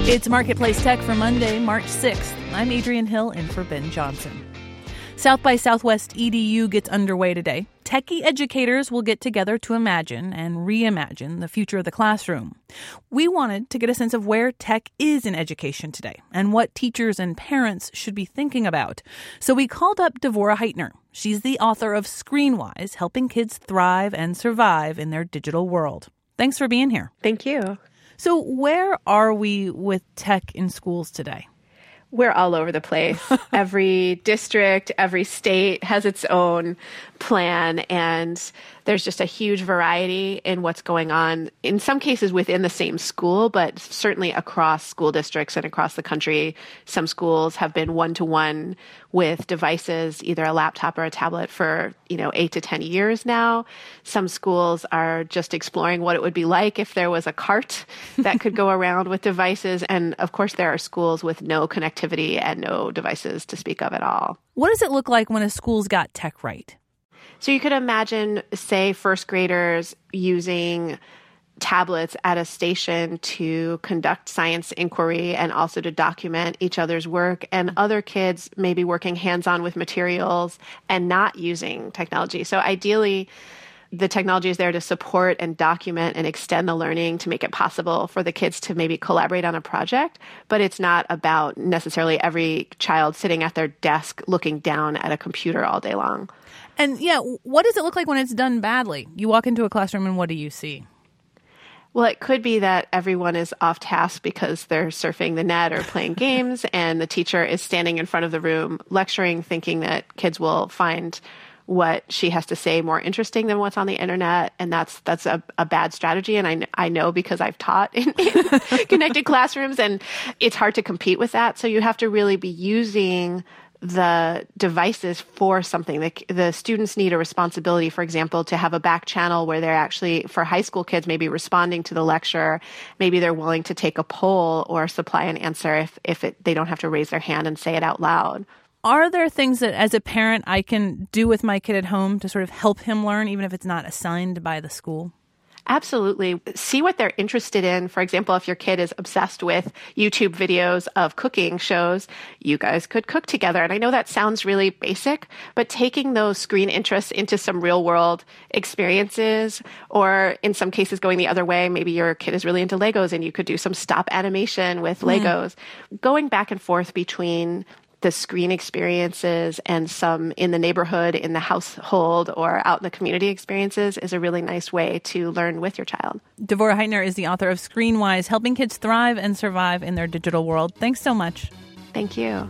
It's Marketplace Tech for Monday, March 6th. I'm Adrienne Hill in for Ben Johnson. South by Southwest EDU gets underway today. Techie educators will get together to imagine and reimagine the future of the classroom. We wanted to get a sense of where tech is in education today and what teachers and parents should be thinking about. So we called up Devorah Heitner. She's the author of Screenwise, helping kids thrive and survive in their digital world. Thanks for being here. Thank you. So where are we with tech in schools today? We're all over the place. Every district, every state has its own plan, and there's just a huge variety in what's going on, in some cases within the same school, but certainly across school districts and across the country. Some schools have been one-to-one with devices, either a laptop or a tablet for, 8 to 10 years now. Some schools are just exploring what it would be like if there was a cart that could go around with devices. And of course, there are schools with no connectivity and no devices to speak of at all. What does it look like when a school's got tech right? So you could imagine, say, first graders using tablets at a station to conduct science inquiry and also to document each other's work, and other kids maybe working hands-on with materials and not using technology. So ideally, the technology is there to support and document and extend the learning to make it possible for the kids to maybe collaborate on a project, but it's not about necessarily every child sitting at their desk looking down at a computer all day long. And what does it look like when it's done badly? You walk into a classroom and what do you see? Well, it could be that everyone is off task because they're surfing the net or playing games, and the teacher is standing in front of the room lecturing, thinking that kids will find what she has to say more interesting than what's on the internet. And that's a bad strategy. And I know because I've taught in connected classrooms, and it's hard to compete with that. So you have to really be using the devices for something. The students need a responsibility, for example, to have a back channel where they're actually, for high school kids, maybe responding to the lecture. Maybe they're willing to take a poll or supply an answer if they don't have to raise their hand and say it out loud. Are there things that, as a parent, I can do with my kid at home to sort of help him learn, even if it's not assigned by the school? Absolutely. See what they're interested in. For example, if your kid is obsessed with YouTube videos of cooking shows, you guys could cook together. And I know that sounds really basic, but taking those screen interests into some real world experiences, or in some cases going the other way, maybe your kid is really into Legos and you could do some stop animation with Legos. Going back and forth between the screen experiences and some in the neighborhood, in the household, or out in the community experiences is a really nice way to learn with your child. Devorah Heitner is the author of Screenwise, helping kids thrive and survive in their digital world. Thanks so much. Thank you.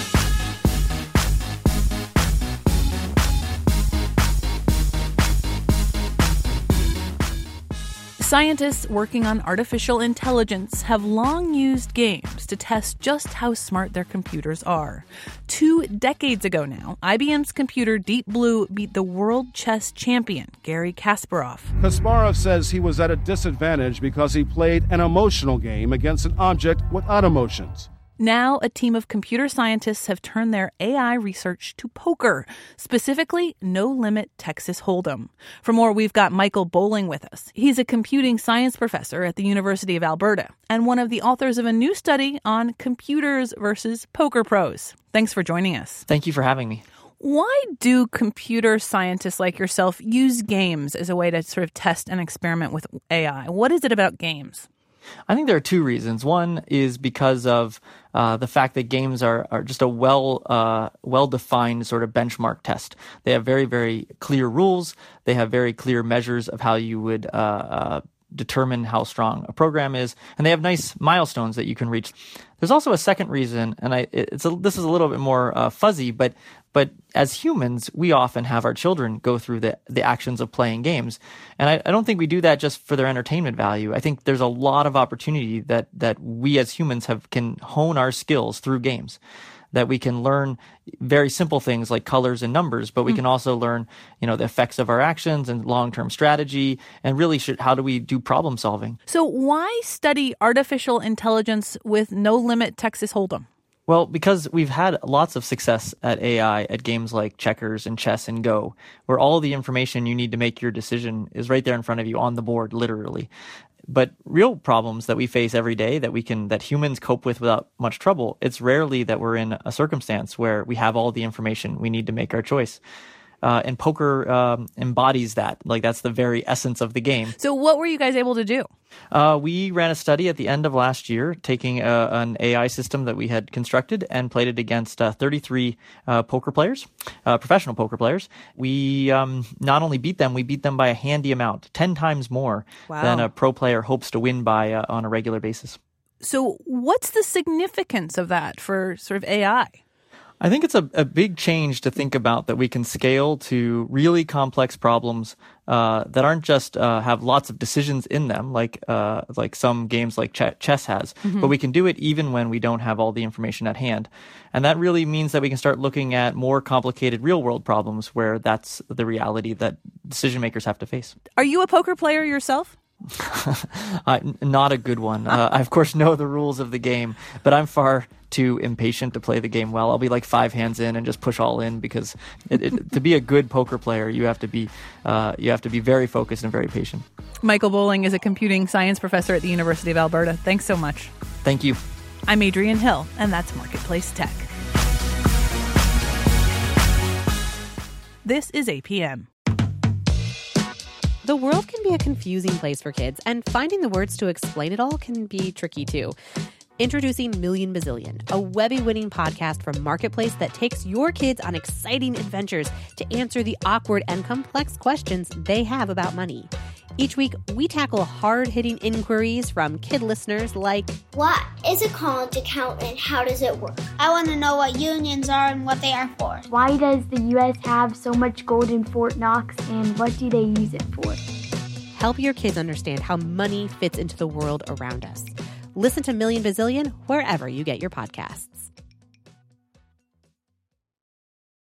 Scientists working on artificial intelligence have long used games to test just how smart their computers are. 2 decades ago now, IBM's computer Deep Blue beat the world chess champion, Garry Kasparov. Kasparov says he was at a disadvantage because he played an emotional game against an object without emotions. Now, a team of computer scientists have turned their AI research to poker, specifically no-limit Texas Hold'em. For more, we've got Michael Bowling with us. He's a computing science professor at the University of Alberta and one of the authors of a new study on computers versus poker pros. Thanks for joining us. Thank you for having me. Why do computer scientists like yourself use games as a way to sort of test and experiment with AI? What is it about games? I think there are 2 reasons. One is because of the fact that games are just a well-defined sort of benchmark test. They have very, very clear rules. They have very clear measures of how you would determine how strong a program is, and they have nice milestones that you can reach. There's also a second reason, and this is a little bit more fuzzy, but as humans, we often have our children go through the actions of playing games, and I don't think we do that just for their entertainment value. I think there's a lot of opportunity that we as humans can hone our skills through games. That we can learn very simple things like colors and numbers, but we can also learn, the effects of our actions and long-term strategy, and really how do we do problem solving. So why study artificial intelligence with no-limit Texas Hold'em? Well, because we've had lots of success at AI at games like checkers and chess and Go, where all the information you need to make your decision is right there in front of you on the board, literally. But real problems that we face every day that humans cope with without much trouble, it's rarely that we're in a circumstance where we have all the information we need to make our choice. And poker embodies that. Like, that's the very essence of the game. So what were you guys able to do? We ran a study at the end of last year, taking an AI system that we had constructed and played it against 33 poker players, professional poker players. We not only beat them, we beat them by a handy amount, 10 times more than a pro player hopes to win by on a regular basis. So what's the significance of that for sort of AI? I think it's a big change to think about that we can scale to really complex problems that aren't just have lots of decisions in them, like some games like chess has, but we can do it even when we don't have all the information at hand. And that really means that we can start looking at more complicated real-world problems where that's the reality that decision makers have to face. Are you a poker player yourself? Not a good one. I, of course, know the rules of the game, but I'm far too impatient to play the game well. I'll be like 5 hands in and just push all in because to be a good poker player, you have to be very focused and very patient. Michael Bowling is a computing science professor at the University of Alberta. Thanks so much. Thank you. I'm Adrienne Hill, and that's Marketplace Tech. This is APM. The world can be a confusing place for kids, and finding the words to explain it all can be tricky too. Introducing Million Bazillion, a Webby-winning podcast from Marketplace that takes your kids on exciting adventures to answer the awkward and complex questions they have about money. Each week, we tackle hard-hitting inquiries from kid listeners like, what is a college account and how does it work? I want to know what unions are and what they are for. Why does the U.S. have so much gold in Fort Knox and what do they use it for? Help your kids understand how money fits into the world around us. Listen to Million Bazillion wherever you get your podcasts.